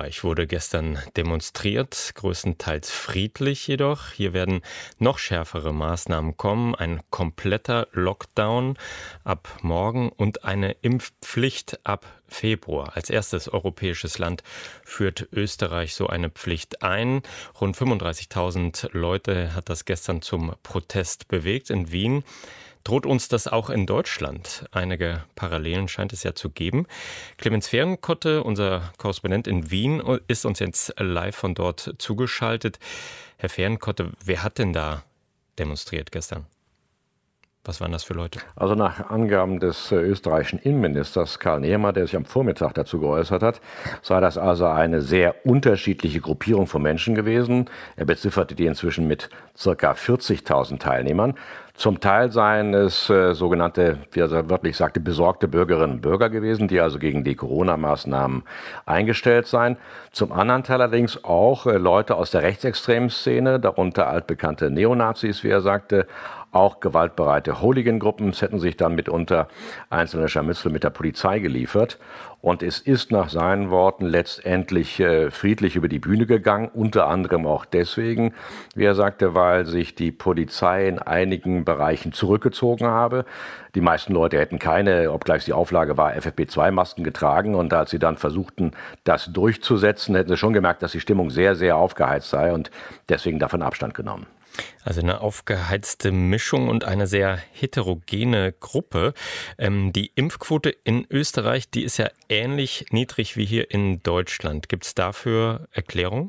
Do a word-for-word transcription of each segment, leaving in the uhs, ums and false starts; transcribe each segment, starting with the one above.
Österreich wurde gestern demonstriert, größtenteils friedlich jedoch. Hier werden noch schärfere Maßnahmen kommen, ein kompletter Lockdown ab morgen und eine Impfpflicht ab Februar. Als erstes europäisches Land führt Österreich so eine Pflicht ein. Rund fünfunddreißigtausend Leute hat das gestern zum Protest bewegt in Wien. Droht uns das auch in Deutschland? Einige Parallelen scheint es ja zu geben. Clemens Fehrenkotte, unser Korrespondent in Wien, ist uns jetzt live von dort zugeschaltet. Herr Fehrenkotte, wer hat denn da demonstriert gestern? Was waren das für Leute? Also nach Angaben des äh, österreichischen Innenministers Karl Nehammer, der sich am Vormittag dazu geäußert hat, sei das also eine sehr unterschiedliche Gruppierung von Menschen gewesen. Er bezifferte die inzwischen mit ca. vierzigtausend Teilnehmern. Zum Teil seien es äh, sogenannte, wie er wörtlich sagte, besorgte Bürgerinnen und Bürger gewesen, die also gegen die Corona-Maßnahmen eingestellt seien. Zum anderen Teil allerdings auch äh, Leute aus der rechtsextremen Szene, darunter altbekannte Neonazis, wie er sagte. Auch gewaltbereite Hooligan-Gruppen hätten sich dann mitunter einzelne Scharmützel mit der Polizei geliefert. Und es ist nach seinen Worten letztendlich äh, friedlich über die Bühne gegangen, unter anderem auch deswegen, wie er sagte, weil sich die Polizei in einigen Bereichen zurückgezogen habe. Die meisten Leute hätten keine, obgleich die Auflage war, F F P zwei Masken getragen. Und als sie dann versuchten, das durchzusetzen, hätten sie schon gemerkt, dass die Stimmung sehr, sehr aufgeheizt sei und deswegen davon Abstand genommen. Also eine aufgeheizte Mischung und eine sehr heterogene Gruppe. Ähm, die Impfquote in Österreich, die ist ja ähnlich niedrig wie hier in Deutschland. Gibt es dafür Erklärung?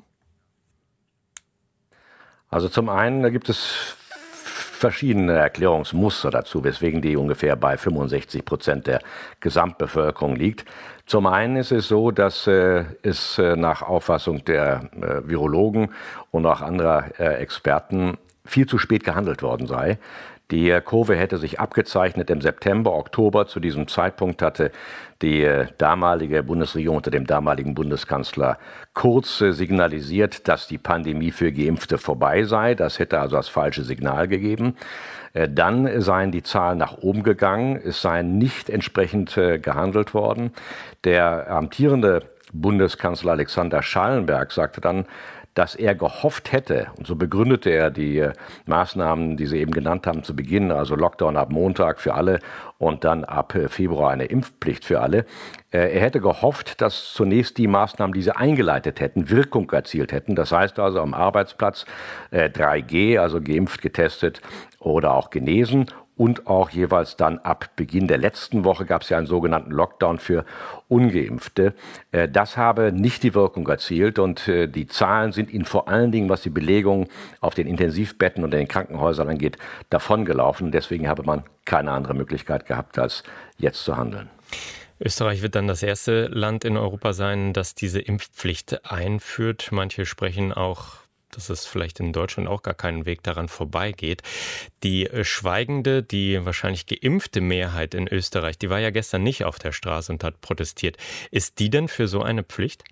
Also zum einen, da gibt es verschiedene Erklärungsmuster dazu, weswegen die ungefähr bei fünfundsechzig Prozent der Gesamtbevölkerung liegt. Zum einen ist es so, dass äh, es äh, nach Auffassung der äh, Virologen und auch anderer äh, Experten viel zu spät gehandelt worden sei. Die äh, Kurve hätte sich abgezeichnet im September, Oktober. Zu diesem Zeitpunkt hatte die äh, damalige Bundesregierung unter dem damaligen Bundeskanzler Kurz äh, signalisiert, dass die Pandemie für Geimpfte vorbei sei. Das hätte also das falsche Signal gegeben. Äh, dann seien die Zahlen nach oben gegangen. Es sei nicht entsprechend äh, gehandelt worden. Der amtierende Bundeskanzler Alexander Schallenberg sagte dann, dass er gehofft hätte, und so begründete er die äh, Maßnahmen, die Sie eben genannt haben, zu Beginn, also Lockdown ab Montag für alle und dann ab äh, Februar eine Impfpflicht für alle. Äh, er hätte gehofft, dass zunächst die Maßnahmen, die sie eingeleitet hätten, Wirkung erzielt hätten. Das heißt also am Arbeitsplatz äh, drei G, also geimpft, getestet oder auch genesen. Und auch jeweils dann ab Beginn der letzten Woche gab es ja einen sogenannten Lockdown für Ungeimpfte. Das habe nicht die Wirkung erzielt und die Zahlen sind ihnen vor allen Dingen, was die Belegung auf den Intensivbetten und in den Krankenhäusern angeht, davongelaufen. Deswegen habe man keine andere Möglichkeit gehabt, als jetzt zu handeln. Österreich wird dann das erste Land in Europa sein, das diese Impfpflicht einführt. Manche sprechen auch, dass es vielleicht in Deutschland auch gar keinen Weg daran vorbeigeht. Die schweigende, die wahrscheinlich geimpfte Mehrheit in Österreich, die war ja gestern nicht auf der Straße und hat protestiert. Ist die denn für so eine Pflicht?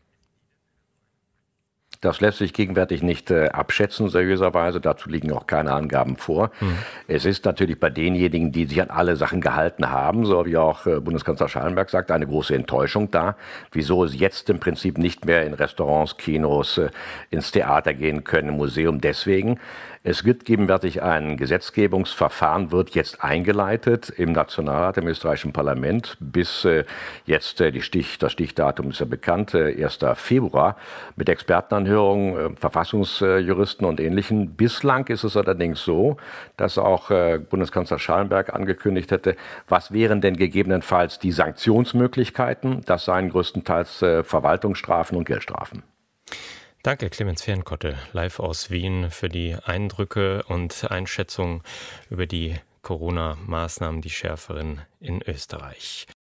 Das lässt sich gegenwärtig nicht äh, abschätzen, seriöserweise. Dazu liegen auch keine Angaben vor. Mhm. Es ist natürlich bei denjenigen, die sich an alle Sachen gehalten haben, so wie auch äh, Bundeskanzler Schallenberg sagt, eine große Enttäuschung da. Wieso es jetzt im Prinzip nicht mehr in Restaurants, Kinos, äh, ins Theater gehen können, im Museum deswegen. Es gibt gegenwärtig ein Gesetzgebungsverfahren, wird jetzt eingeleitet im Nationalrat, im österreichischen Parlament, bis äh, jetzt äh, die Stich, das Stichdatum ist ja bekannt, äh, erster Februar, mit Expertenanhörungen, äh, Verfassungsjuristen und Ähnlichen. Bislang ist es allerdings so, dass auch äh, Bundeskanzler Schallenberg angekündigt hätte, was wären denn gegebenenfalls die Sanktionsmöglichkeiten? Das seien größtenteils äh, Verwaltungsstrafen und Geldstrafen. Danke, Clemens Fehrenkotte, live aus Wien, für die Eindrücke und Einschätzungen über die Corona-Maßnahmen, die schärferen in Österreich.